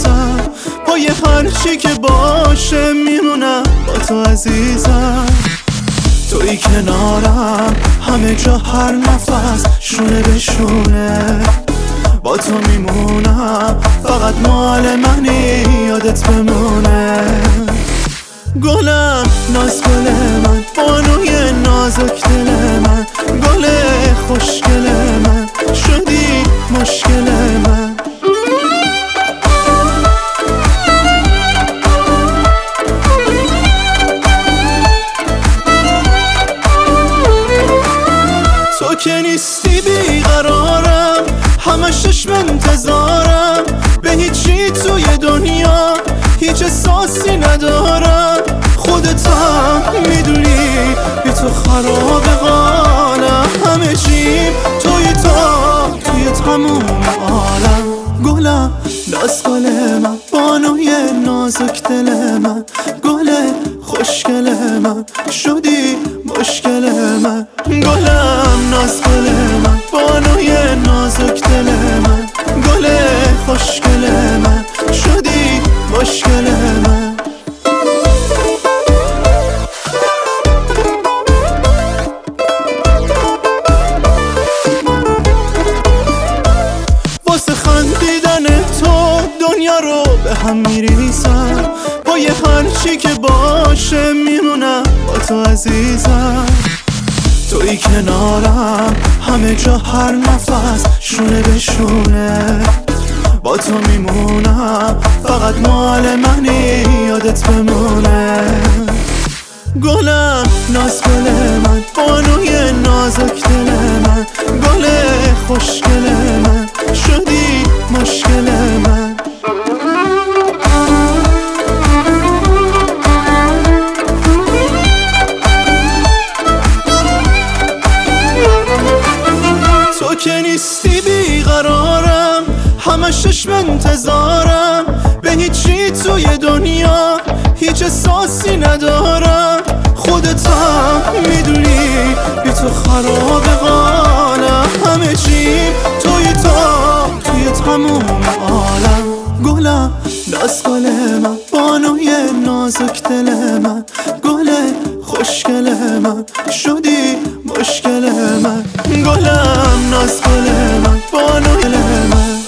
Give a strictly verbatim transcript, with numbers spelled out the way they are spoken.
عزیزم، پای هر چی که باشه میمونم با تو عزیزم. توی کنارم همه جا هر نفس شونه به شونه، با تو میمونم فقط مال منی یادت بمونه. گلم ناز گل من، بانوی نازک دل من، گل خوشگل من، شدی مشکل من. تو که نیستی بیقرارم، همش چشم انتظارم، به هیچی توی دنیا هیچ احساسی ندارم. خودت هم میدونی بی تو خراب قالم، همه چیم توی تا توی تموم عالم. گلم ناز گل من، بانوی نازک دل من، گل خوشگل من، شدی مشکل من. گلم ناز گل من، بانوی نازک دل من، گل خوشگل من، شدی مشکل من. واسه خندیدن تو دنیا رو به هم میریزم، پای هر چی که باشه میمونم با تو عزیزم. توی کنارم همه جا هر نفس شونه به شونه، با تو میمونم فقط مال منی یادت بمونه. گلم ناز گل من، بانوی نازک دل من، گل خوشگل من، شدی مشکل من. تو که نیستی بیقرارم، همش چشم انتظارم، به هیچی توی دنیا هیچ احساسی ندارم. خودت هم میدونی بی تو خراب قالم، همه چیم توی تا توی تموم عالم. گلم ناز گل من، بانوی نازک دل من، گل خوشگل من، شدی مشکل من. گلم ناز گل من، بانوی دل من.